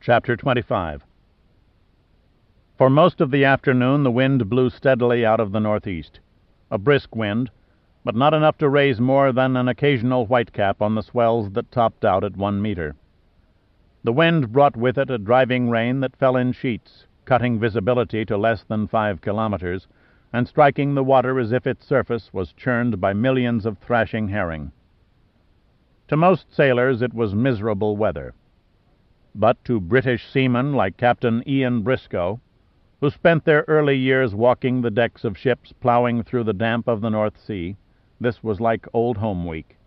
Chapter 25. For most of the afternoon the wind blew steadily out of the northeast. A brisk wind, but not enough to raise more than an occasional whitecap on the swells that topped out at 1 meter. The wind brought with it a driving rain that fell in sheets, cutting visibility to less than 5 kilometers, and striking the water as if its surface was churned by millions of thrashing herring. To most sailors it was miserable weather. But to British seamen like Captain Ian Briscoe, who spent their early years walking the decks of ships plowing through the damp of the North Sea, this was like old home week.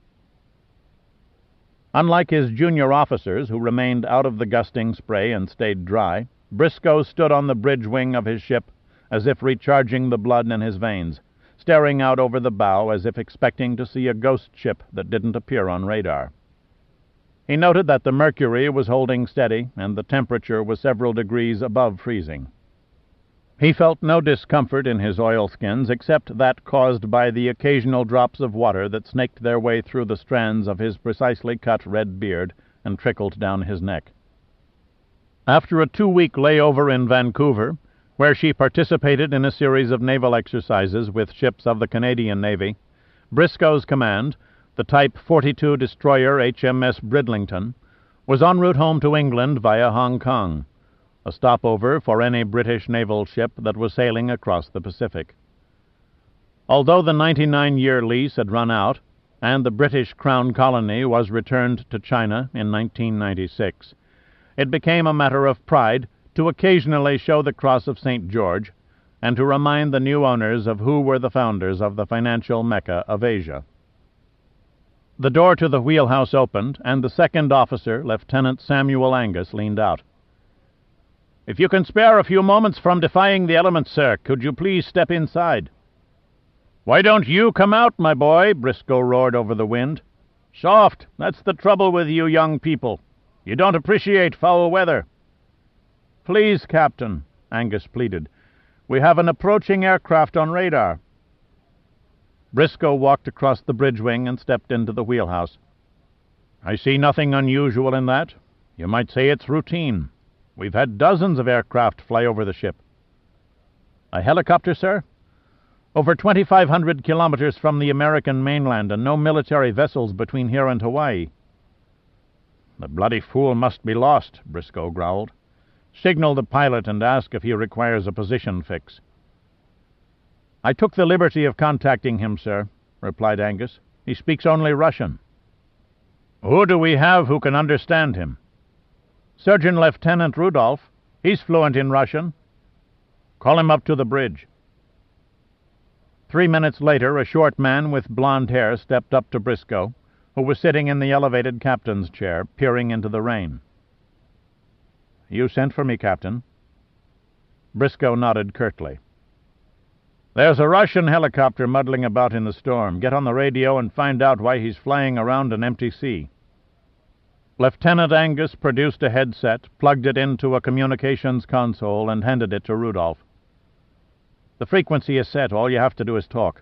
Unlike his junior officers, who remained out of the gusting spray and stayed dry, Briscoe stood on the bridge wing of his ship as if recharging the blood in his veins, staring out over the bow as if expecting to see a ghost ship that didn't appear on radar. He noted that the mercury was holding steady and the temperature was several degrees above freezing. He felt no discomfort in his oilskins except that caused by the occasional drops of water that snaked their way through the strands of his precisely cut red beard and trickled down his neck. After a 2-week layover in Vancouver, where she participated in a series of naval exercises with ships of the Canadian Navy, Briscoe's command, the Type 42 destroyer HMS Bridlington, was en route home to England via Hong Kong, a stopover for any British naval ship that was sailing across the Pacific. Although the 99-year lease had run out, and the British Crown Colony was returned to China in 1996, it became a matter of pride to occasionally show the Cross of St. George and to remind the new owners of who were the founders of the financial Mecca of Asia. The door to the wheelhouse opened, and the second officer, Lieutenant Samuel Angus, leaned out. "If you can spare a few moments from defying the elements, sir, could you please step inside?" "Why don't you come out, my boy?" Briscoe roared over the wind. "Soft, that's the trouble with you young people. You don't appreciate foul weather." "Please, Captain," Angus pleaded. "We have an approaching aircraft on radar." Briscoe walked across the bridge wing and stepped into the wheelhouse. "I see nothing unusual in that. You might say it's routine. We've had dozens of aircraft fly over the ship." "A helicopter, sir?" "Over 2,500 kilometers from the American mainland and no military vessels between here and Hawaii." "The bloody fool must be lost," Briscoe growled. "Signal the pilot and ask if he requires a position fix." "I took the liberty of contacting him, sir," replied Angus. "He speaks only Russian." "Who do we have who can understand him?" "Surgeon Lieutenant Rudolph. He's fluent in Russian." "Call him up to the bridge." 3 minutes later, a short man with blond hair stepped up to Briscoe, who was sitting in the elevated captain's chair, peering into the rain. "You sent for me, Captain?" Briscoe nodded curtly. "There's a Russian helicopter muddling about in the storm. Get on the radio and find out why he's flying around an empty sea." Lieutenant Angus produced a headset, plugged it into a communications console, and handed it to Rudolph. "The frequency is set. All you have to do is talk."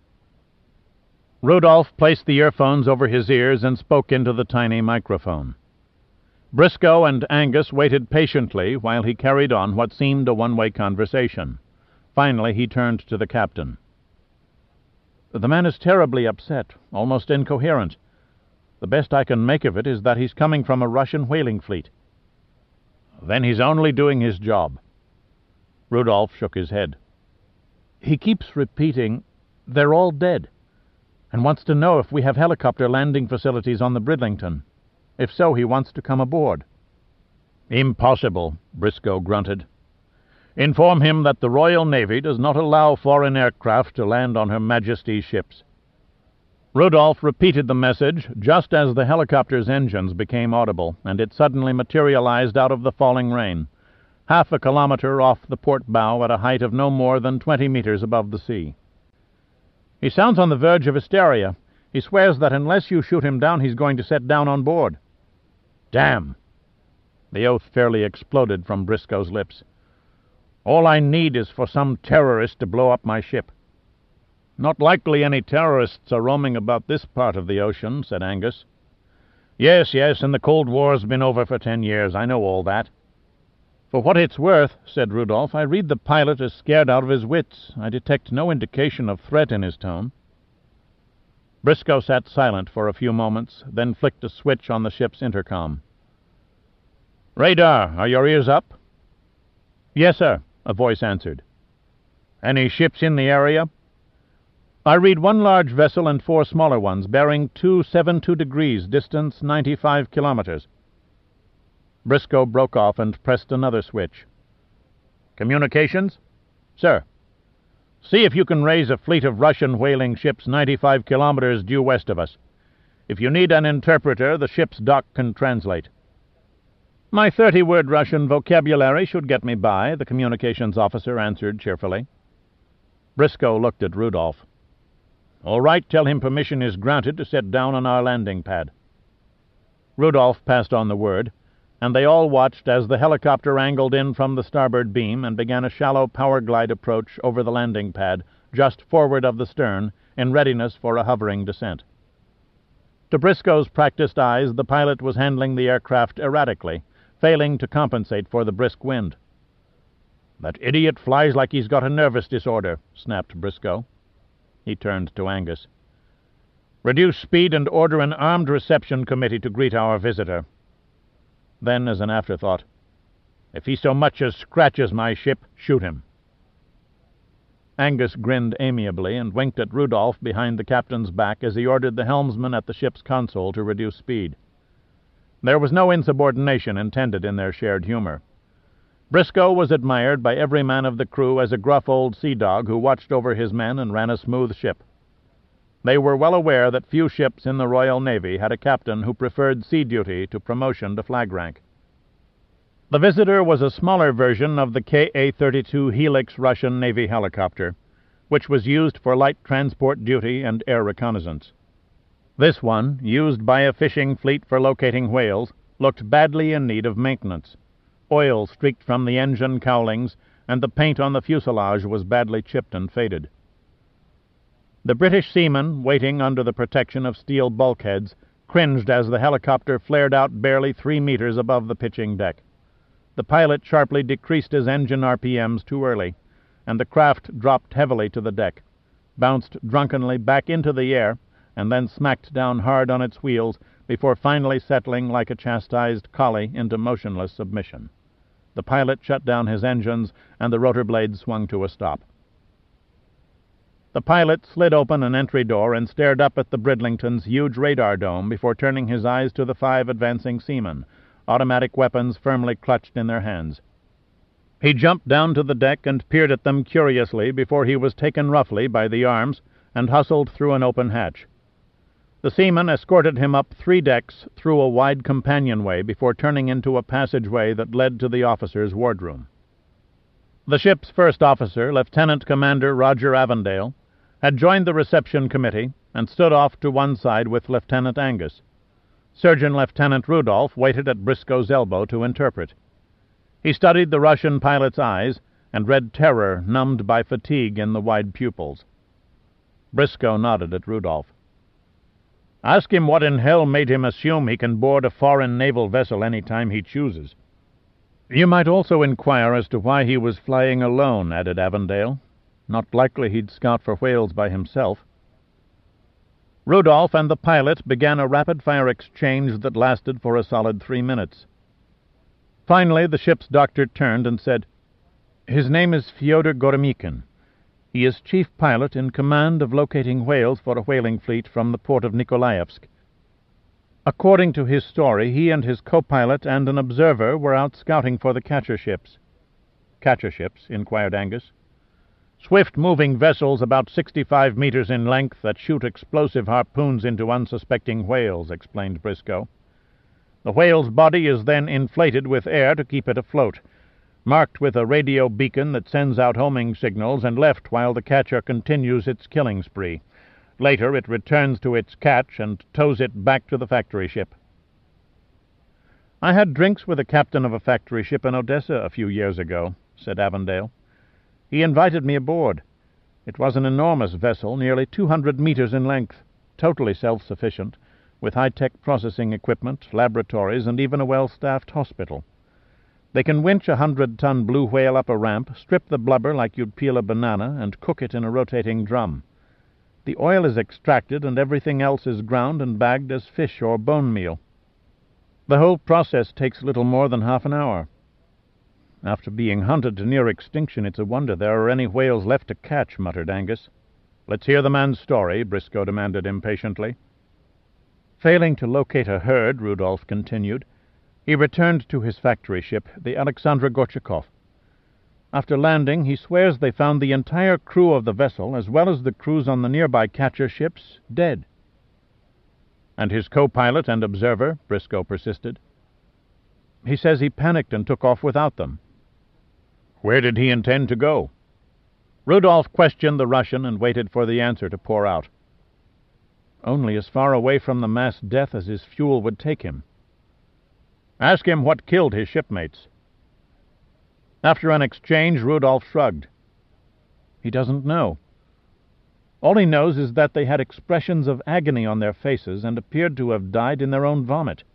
Rudolph placed the earphones over his ears and spoke into the tiny microphone. Briscoe and Angus waited patiently while he carried on what seemed a one-way conversation. Finally, he turned to the captain. "The man is terribly upset, almost incoherent. The best I can make of it is that he's coming from a Russian whaling fleet." "Then he's only doing his job." Rudolph shook his head. "He keeps repeating, 'They're all dead,' and wants to know if we have helicopter landing facilities on the Bridlington. If so, he wants to come aboard." "Impossible," Briscoe grunted. "Inform him that the Royal Navy does not allow foreign aircraft to land on Her Majesty's ships." Rudolph repeated the message just as the helicopter's engines became audible, and it suddenly materialized out of the falling rain, half a kilometer off the port bow at a height of no more than 20 meters above the sea. "He sounds on the verge of hysteria. He swears that unless you shoot him down, he's going to set down on board." "Damn!" The oath fairly exploded from Briscoe's lips. "All I need is for some terrorist to blow up my ship." "Not likely any terrorists are roaming about this part of the ocean," said Angus. Yes, and the Cold War's been over for 10 years. I know all that. For what it's worth, said Rudolph, I read the pilot is scared out of his wits. I detect no indication of threat in his tone. Briscoe sat silent for a few moments, then flicked a switch on the ship's intercom. Radar, are your ears up? Yes, sir, a voice answered. Any ships in the area? I read one large vessel and 4 smaller ones, bearing 272 degrees, distance 95 kilometers. Briscoe broke off and pressed another switch. Communications? Sir. See if you can raise a fleet of Russian whaling ships 95 kilometers due west of us. If you need an interpreter, the ship's dock can translate. My 30-word Russian vocabulary should get me by, the communications officer answered cheerfully. Briscoe looked at Rudolph. All right, tell him permission is granted to set down on our landing pad. Rudolph passed on the word, and they all watched as the helicopter angled in from the starboard beam and began a shallow power glide approach over the landing pad, just forward of the stern, in readiness for a hovering descent. To Briscoe's practiced eyes, the pilot was handling the aircraft erratically, failing to compensate for the brisk wind. That idiot flies like he's got a nervous disorder, snapped Briscoe. He turned to Angus. Reduce speed and order an armed reception committee to greet our visitor. Then, as an afterthought, if he so much as scratches my ship, shoot him. Angus grinned amiably and winked at Rudolph behind the captain's back as he ordered the helmsman at the ship's console to reduce speed. There was no insubordination intended in their shared humor. Briscoe was admired by every man of the crew as a gruff old sea dog who watched over his men and ran a smooth ship. They were well aware that few ships in the Royal Navy had a captain who preferred sea duty to promotion to flag rank. The visitor was a smaller version of the Ka-32 Helix Russian Navy helicopter, which was used for light transport duty and air reconnaissance. This one, used by a fishing fleet for locating whales, looked badly in need of maintenance. Oil streaked from the engine cowlings, and the paint on the fuselage was badly chipped and faded. The British seamen, waiting under the protection of steel bulkheads, cringed as the helicopter flared out barely 3 meters above the pitching deck. The pilot sharply decreased his engine RPMs too early, and the craft dropped heavily to the deck, bounced drunkenly back into the air, and then smacked down hard on its wheels before finally settling like a chastised collie into motionless submission. The pilot shut down his engines, and the rotor blades swung to a stop. The pilot slid open an entry door and stared up at the Bridlington's huge radar dome before turning his eyes to the 5 advancing seamen, automatic weapons firmly clutched in their hands. He jumped down to the deck and peered at them curiously before he was taken roughly by the arms and hustled through an open hatch. The seamen escorted him up 3 decks through a wide companionway before turning into a passageway that led to the officers' wardroom. The ship's first officer, Lieutenant Commander Roger Avondale, had joined the reception committee and stood off to one side with Lieutenant Angus. Surgeon Lieutenant Rudolph waited at Briscoe's elbow to interpret. He studied the Russian pilot's eyes and read terror numbed by fatigue in the wide pupils. Briscoe nodded at Rudolph. Ask him what in hell made him assume he can board a foreign naval vessel any time he chooses. You might also inquire as to why he was flying alone, added Avondale. Not likely he'd scout for whales by himself. Rudolph and the pilot began a rapid-fire exchange that lasted for a solid 3 minutes. Finally, the ship's doctor turned and said, His name is Fyodor Goromykin. He is chief pilot in command of locating whales for a whaling fleet from the port of Nikolaevsk. According to his story, he and his co-pilot and an observer were out scouting for the catcher ships. Catcher ships? Inquired Angus. Swift-moving vessels about 65 meters in length that shoot explosive harpoons into unsuspecting whales, explained Briscoe. The whale's body is then inflated with air to keep it afloat, marked with a radio beacon that sends out homing signals and left while the catcher continues its killing spree. Later it returns to its catch and tows it back to the factory ship. I had drinks with a captain of a factory ship in Odessa a few years ago, said Avondale. He invited me aboard. It was an enormous vessel, nearly 200 meters in length, totally self-sufficient, with high-tech processing equipment, laboratories, and even a well-staffed hospital. They can winch a 100-ton blue whale up a ramp, strip the blubber like you'd peel a banana, and cook it in a rotating drum. The oil is extracted, and everything else is ground and bagged as fish or bone meal. The whole process takes little more than half an hour. After being hunted to near extinction, it's a wonder there are any whales left to catch, muttered Angus. Let's hear the man's story, Briscoe demanded impatiently. Failing to locate a herd, Rudolph continued, he returned to his factory ship, the Alexandra Gorchakov. After landing, he swears they found the entire crew of the vessel, as well as the crews on the nearby catcher ships, dead. And his co-pilot and observer, Briscoe persisted. He says he panicked and took off without them. Where did he intend to go? Rudolph questioned the Russian and waited for the answer to pour out. Only as far away from the mass death as his fuel would take him. Ask him what killed his shipmates. After an exchange, Rudolph shrugged. He doesn't know. All he knows is that they had expressions of agony on their faces and appeared to have died in their own vomit.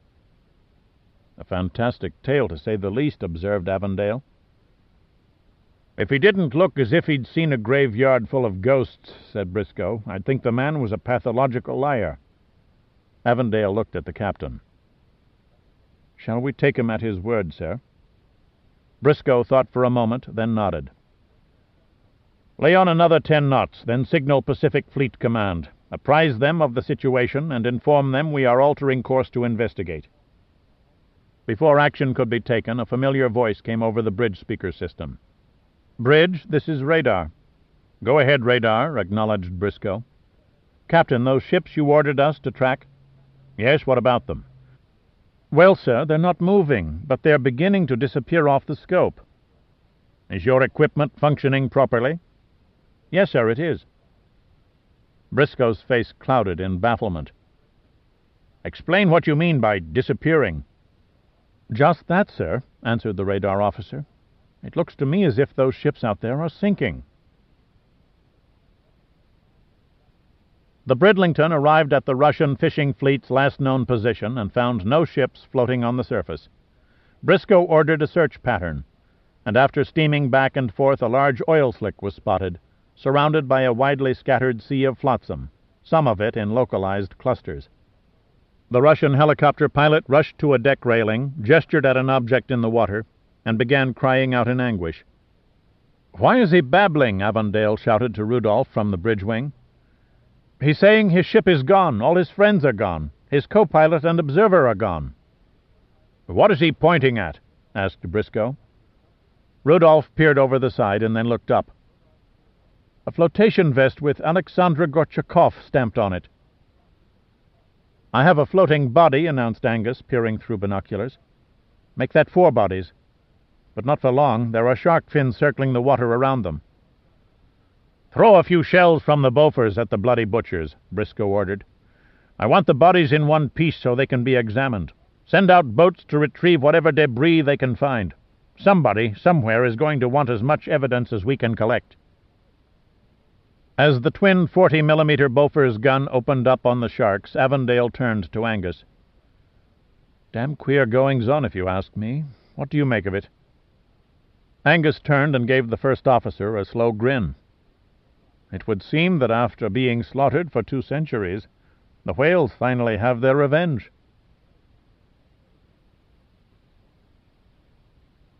A fantastic tale, to say the least, observed Avondale. If he didn't look as if he'd seen a graveyard full of ghosts, said Briscoe, I'd think the man was a pathological liar. Avondale looked at the captain. Shall we take him at his word, sir? Briscoe thought for a moment, then nodded. Lay on another 10 knots, then signal Pacific Fleet Command. Apprise them of the situation and inform them we are altering course to investigate. Before action could be taken, a familiar voice came over the bridge speaker system. Bridge, this is Radar. Go ahead, Radar, acknowledged Briscoe. Captain, those ships you ordered us to track? Yes, what about them? Well, sir, they're not moving, but they're beginning to disappear off the scope. Is your equipment functioning properly? Yes, sir, it is. Briscoe's face clouded in bafflement. Explain what you mean by disappearing. Just that, sir, answered the radar officer. It looks to me as if those ships out there are sinking. The Bridlington arrived at the Russian fishing fleet's last known position and found no ships floating on the surface. Briscoe ordered a search pattern, and after steaming back and forth, a large oil slick was spotted, surrounded by a widely scattered sea of flotsam, some of it in localized clusters. The Russian helicopter pilot rushed to a deck railing, gestured at an object in the water, and began crying out in anguish. Why is he babbling? Avondale shouted to Rudolph from the bridge wing. He's saying his ship is gone, all his friends are gone, his co-pilot and observer are gone. What is he pointing at? Asked Briscoe. Rudolph peered over the side and then looked up. A flotation vest with Alexandra Gorchakov stamped on it. I have a floating body, announced Angus, peering through binoculars. Make that 4 bodies. But not for long. There are shark fins circling the water around them. Throw a few shells from the Bofors at the bloody butchers, Briscoe ordered. I want the bodies in one piece so they can be examined. Send out boats to retrieve whatever debris they can find. Somebody, somewhere, is going to want as much evidence as we can collect. As the twin 40mm Bofors gun opened up on the sharks, Avondale turned to Angus. Damn queer goings-on, if you ask me. What do you make of it? Angus turned and gave the first officer a slow grin. It would seem that after being slaughtered for 2 centuries, the whales finally have their revenge.